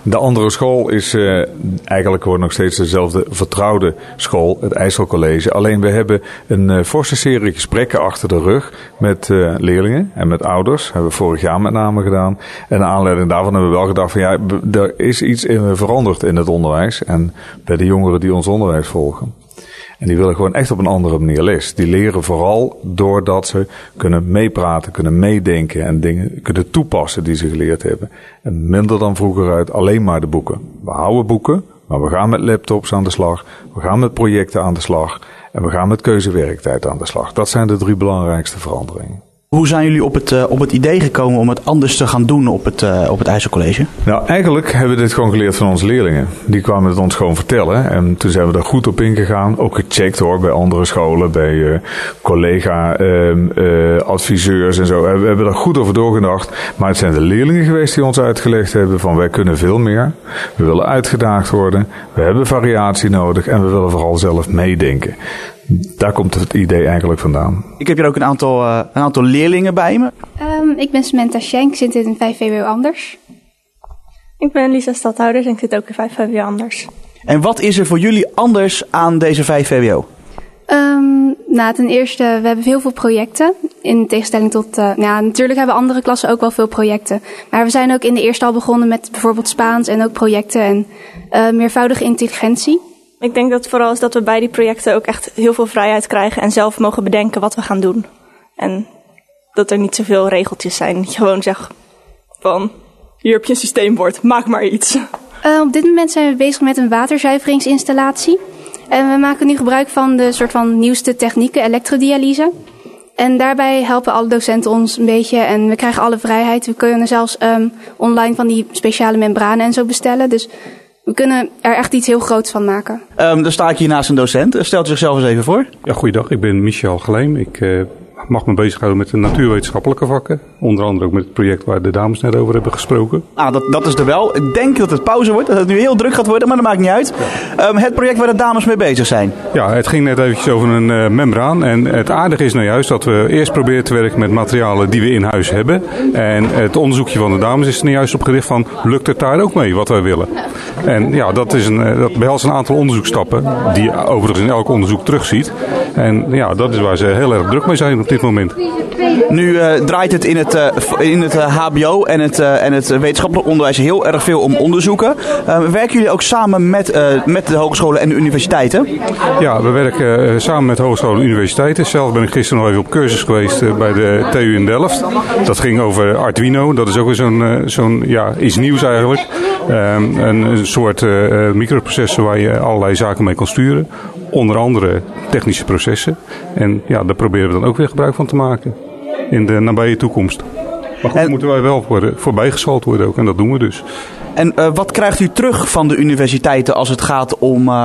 De andere school is eigenlijk gewoon nog steeds dezelfde vertrouwde school, het IJsselcollege. Alleen we hebben een forse serie gesprekken achter de rug met leerlingen en met ouders. Dat hebben we vorig jaar met name gedaan. En naar aanleiding daarvan hebben we wel gedacht van ja, er is iets veranderd in het onderwijs. En bij de jongeren die ons onderwijs volgen. En die willen gewoon echt op een andere manier les. Die leren vooral doordat ze kunnen meepraten, kunnen meedenken en dingen kunnen toepassen die ze geleerd hebben. En minder dan vroeger uit alleen maar de boeken. We houden boeken, maar we gaan met laptops aan de slag. We gaan met projecten aan de slag. En we gaan met keuzewerktijd aan de slag. Dat zijn de 3 belangrijkste veranderingen. Hoe zijn jullie op het idee gekomen om het anders te gaan doen op het IJsselcollege? Nou, eigenlijk hebben we dit gewoon geleerd van onze leerlingen. Die kwamen het ons gewoon vertellen. En toen zijn we er goed op ingegaan. Ook gecheckt hoor, bij andere scholen, bij collega-adviseurs en zo. We hebben er goed over doorgedacht. Maar het zijn de leerlingen geweest die ons uitgelegd hebben van wij kunnen veel meer. We willen uitgedaagd worden. We hebben variatie nodig. En we willen vooral zelf meedenken. Daar komt het idee eigenlijk vandaan. Ik heb hier ook een aantal leerlingen bij me. Ik ben Samantha Schenk, ik zit in 5 VWO Anders. Ik ben Lisa Stadhouders en ik zit ook in 5 VWO Anders. En wat is er voor jullie anders aan deze 5 VWO? Ten eerste, we hebben heel veel projecten. In tegenstelling tot, natuurlijk hebben andere klassen ook wel veel projecten. Maar we zijn ook in de eerste al begonnen met bijvoorbeeld Spaans en ook projecten en meervoudige intelligentie. Ik denk dat het vooral is dat we bij die projecten ook echt heel veel vrijheid krijgen en zelf mogen bedenken wat we gaan doen. En dat er niet zoveel regeltjes zijn. Dat je gewoon zegt van, hier heb je een systeembord, maak maar iets. Op dit moment zijn we bezig met een waterzuiveringsinstallatie. En we maken nu gebruik van de soort van nieuwste technieken, elektrodialyse. En daarbij helpen alle docenten ons een beetje en we krijgen alle vrijheid. We kunnen zelfs online van die speciale membranen en zo bestellen. Dus we kunnen er echt iets heel groots van maken. Dan sta ik hier naast een docent. Stelt u zichzelf eens even voor. Ja, goeiedag. Ik ben Michel Gleem. Ik mag me bezighouden met de natuurwetenschappelijke vakken. Onder andere ook met het project waar de dames net over hebben gesproken. Dat is er wel. Ik denk dat het pauze wordt, dat het nu heel druk gaat worden, maar dat maakt niet uit. Ja. Het project waar de dames mee bezig zijn. Ja, het ging net eventjes over een membraan. En het aardige is nou juist dat we eerst proberen te werken met materialen die we in huis hebben. En het onderzoekje van de dames is er nou juist op gericht van, lukt het daar ook mee wat wij willen? En ja, dat behelst een aantal onderzoeksstappen die je overigens in elk onderzoek terugziet. En ja, dat is waar ze heel erg druk mee zijn op dit moment. Nu draait het in het hbo en het wetenschappelijk onderwijs heel erg veel om onderzoeken. Werken jullie ook samen met de hogescholen en de universiteiten? Ja, we werken samen met hogescholen en universiteiten. Zelf ben ik gisteren nog even op cursus geweest bij de TU in Delft. Dat ging over Arduino. Dat is ook weer zo'n iets nieuws eigenlijk. Een soort microprocessor waar je allerlei zaken mee kan sturen. Onder andere technische processen. En ja, daar proberen we dan ook weer gebruik van te maken. In de nabije toekomst. Maar goed, moeten wij wel voorbijgeschoold worden ook. En dat doen we dus. En wat krijgt u terug van de universiteiten als het gaat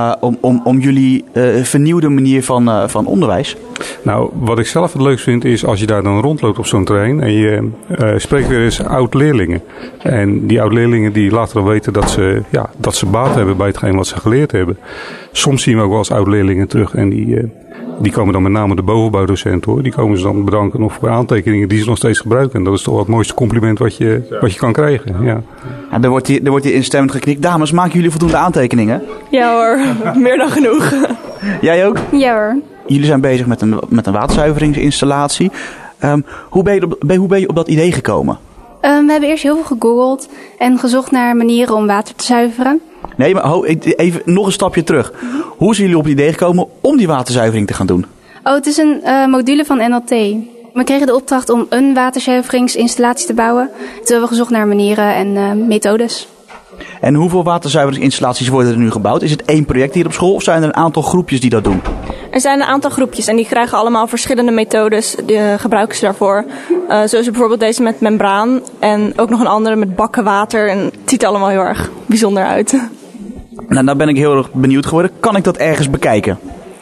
om jullie vernieuwde manier van onderwijs? Nou, wat ik zelf het leukst vind is als je daar dan rondloopt op zo'n terrein en je spreekt weer eens oud-leerlingen. En die oud-leerlingen die laten dan weten dat ze baat hebben bij hetgeen wat ze geleerd hebben. Soms zien we ook wel eens oud-leerlingen terug en die komen dan met name de bovenbouwdocenten hoor. Die komen ze dan bedanken nog voor aantekeningen die ze nog steeds gebruiken. En dat is toch wel het mooiste compliment wat je kan krijgen. Ja. Ja, er wordt hier instemmend geknikt. Dames, maken jullie voldoende aantekeningen? Ja hoor, meer dan genoeg. Jij ook? Ja hoor. Jullie zijn bezig met een waterzuiveringsinstallatie. Hoe ben je op dat idee gekomen? We hebben eerst heel veel gegoogeld en gezocht naar manieren om water te zuiveren. Nee, maar even nog een stapje terug. Hoe zijn jullie op het idee gekomen om die waterzuivering te gaan doen? Het is een module van NLT. We kregen de opdracht om een waterzuiveringsinstallatie te bouwen. Toen hebben we gezocht naar manieren en methodes. En hoeveel waterzuiveringsinstallaties worden er nu gebouwd? Is het één project hier op school of zijn er een aantal groepjes die dat doen? Er zijn een aantal groepjes en die krijgen allemaal verschillende methodes. Die gebruiken ze daarvoor. Zoals bijvoorbeeld deze met membraan en ook nog een andere met bakken water. En het ziet er allemaal heel erg bijzonder uit. Nou ben ik heel erg benieuwd geworden. Kan ik dat ergens bekijken?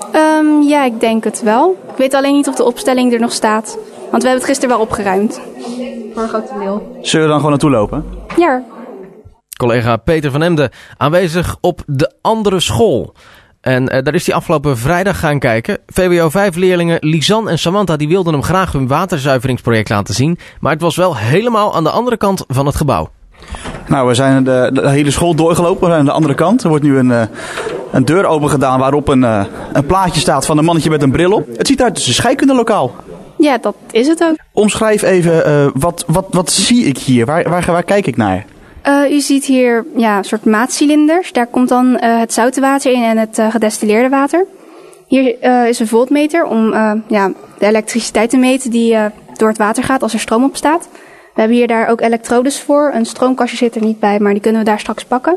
Ja, ik denk het wel. Ik weet alleen niet of de opstelling er nog staat. Want we hebben het gisteren wel opgeruimd. Voor een groot deel. Zullen we dan gewoon naartoe lopen? Ja. Collega Peter van Emden aanwezig op de andere school. En daar is hij afgelopen vrijdag gaan kijken. VWO 5 leerlingen Lisanne en Samantha die wilden hem graag hun waterzuiveringsproject laten zien. Maar het was wel helemaal aan de andere kant van het gebouw. Nou, we zijn de hele school doorgelopen. We zijn aan de andere kant. Er wordt nu een deur open gedaan waarop een plaatje staat van een mannetje met een bril op. Het ziet eruit als een scheikundelokaal. Ja, dat is het ook. Omschrijf even, wat zie ik hier? Waar kijk ik naar? U ziet hier een soort maatcilinders. Daar komt dan het zoute water in en het gedestilleerde water. Hier is een voltmeter om de elektriciteit te meten die door het water gaat als er stroom op staat. We hebben hier daar ook elektrodes voor. Een stroomkastje zit er niet bij, maar die kunnen we daar straks pakken.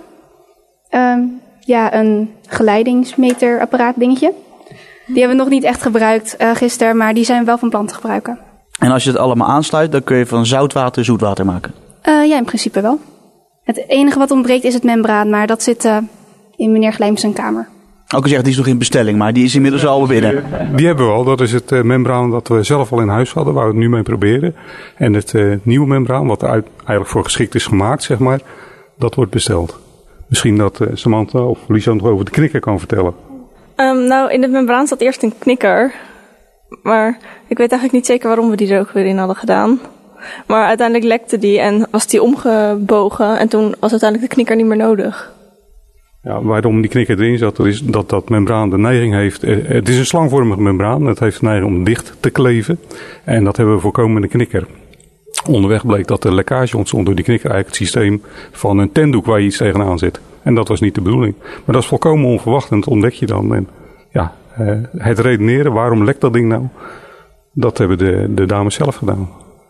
Een geleidingsmeterapparaat dingetje. Die hebben we nog niet echt gebruikt gisteren, maar die zijn we wel van plan te gebruiken. En als je het allemaal aansluit, dan kun je van zoutwater zoetwater maken? Ja, in principe wel. Het enige wat ontbreekt is het membraan, maar dat zit in meneer Glijms zijn kamer. Ook gezegd, die is nog in bestelling, maar die is inmiddels al binnen. Die hebben we al. Dat is het membraan dat we zelf al in huis hadden, waar we het nu mee proberen. En het nieuwe membraan, wat er eigenlijk voor geschikt is gemaakt, zeg maar, dat wordt besteld. Misschien dat Samantha of Lisanne nog over de knikker kan vertellen. In het membraan zat eerst een knikker. Maar ik weet eigenlijk niet zeker waarom we die er ook weer in hadden gedaan. Maar uiteindelijk lekte die en was die omgebogen. En toen was uiteindelijk de knikker niet meer nodig. Ja, waarom die knikker erin zat, is dat membraan de neiging heeft. Het is een slangvormig membraan. Het heeft de neiging om dicht te kleven. En dat hebben we voorkomen met een knikker. Onderweg bleek dat er lekkage ontstond door die knikker, eigenlijk het systeem van een tentdoek waar je iets tegenaan zit. En dat was niet de bedoeling. Maar dat is volkomen onverwacht en dat ontdek je dan. En ja, het redeneren, waarom lekt dat ding nou? Dat hebben de dames zelf gedaan.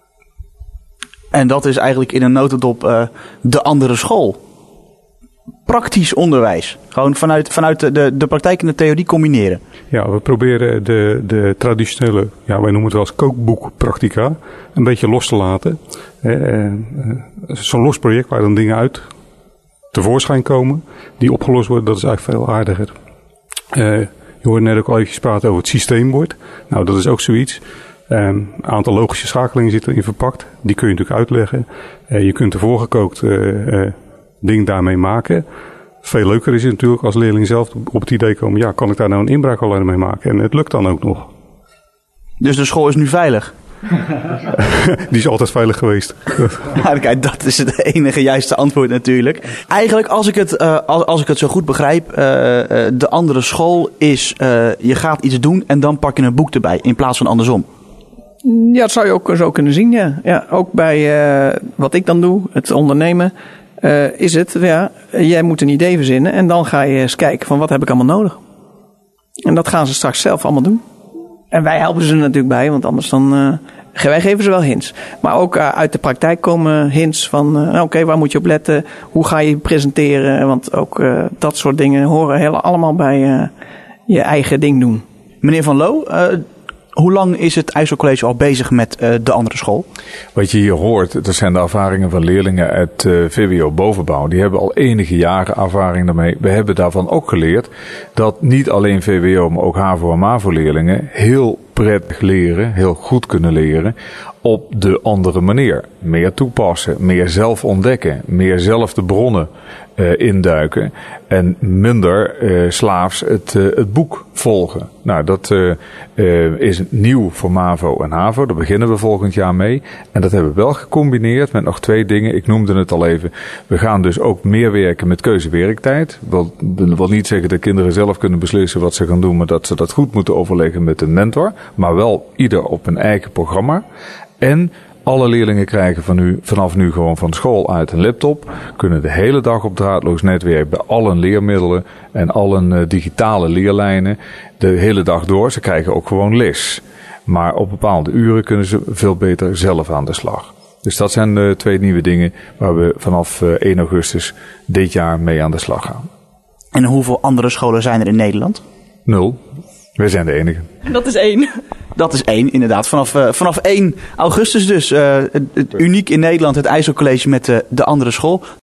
En dat is eigenlijk in een notendop de andere school. Praktisch onderwijs. Gewoon vanuit de praktijk en de theorie combineren. Ja, we proberen de traditionele, wij noemen het wel eens kookboekpractica, een beetje los te laten. Zo'n los project waar dan dingen uit tevoorschijn komen, die opgelost worden, dat is eigenlijk veel aardiger. Je hoorde net ook al even praten over het systeembord. Nou, dat is ook zoiets. Een aantal logische schakelingen zitten erin verpakt. Die kun je natuurlijk uitleggen. Je kunt een voorgekookt ding daarmee maken. Veel leuker is het natuurlijk als leerling zelf op het idee komen, kan ik daar nou een inbraakalarm mee maken? En het lukt dan ook nog. Dus de school is nu veilig? Die is altijd veilig geweest. Kijk, dat is het enige juiste antwoord natuurlijk. Eigenlijk, als ik het zo goed begrijp, de andere school is, je gaat iets doen en dan pak je een boek erbij, in plaats van andersom. Ja, dat zou je ook zo kunnen zien, ja. Ja, ook bij wat ik dan doe, het ondernemen, is het, jij moet een idee verzinnen en dan ga je eens kijken van wat heb ik allemaal nodig. En dat gaan ze straks zelf allemaal doen. En wij helpen ze er natuurlijk bij, want anders dan, wij geven ze wel hints. Maar ook uit de praktijk komen hints van, oké, waar moet je op letten? Hoe ga je presenteren? Want ook dat soort dingen horen allemaal bij je eigen ding doen. Meneer Van Loo, hoe lang is het IJsselcollege al bezig met de andere school? Wat je hier hoort, dat zijn de ervaringen van leerlingen uit VWO bovenbouw. Die hebben al enige jaren ervaring daarmee. We hebben daarvan ook geleerd dat niet alleen VWO, maar ook HAVO en MAVO leerlingen heel prettig leren, heel goed kunnen leren op de andere manier. Meer toepassen, meer zelf ontdekken, meer zelf de bronnen induiken en minder slaafs het boek volgen. Nou, dat is nieuw voor MAVO en HAVO. Daar beginnen we volgend jaar mee. En dat hebben we wel gecombineerd met nog 2 dingen. Ik noemde het al even. We gaan dus ook meer werken met keuzewerktijd. Wil niet zeggen dat kinderen zelf kunnen beslissen wat ze gaan doen, maar dat ze dat goed moeten overleggen met een mentor. Maar wel ieder op een eigen programma. En alle leerlingen krijgen vanaf nu gewoon van school uit een laptop. Kunnen de hele dag op draadloos netwerk bij alle leermiddelen en alle digitale leerlijnen de hele dag door. Ze krijgen ook gewoon les. Maar op bepaalde uren kunnen ze veel beter zelf aan de slag. Dus dat zijn de 2 nieuwe dingen waar we vanaf 1 augustus dit jaar mee aan de slag gaan. En hoeveel andere scholen zijn er in Nederland? 0. Wij zijn de enige. Dat is 1. Dat is 1, inderdaad. Vanaf 1 augustus dus. Uniek in Nederland, het IJsselcollege met de andere school.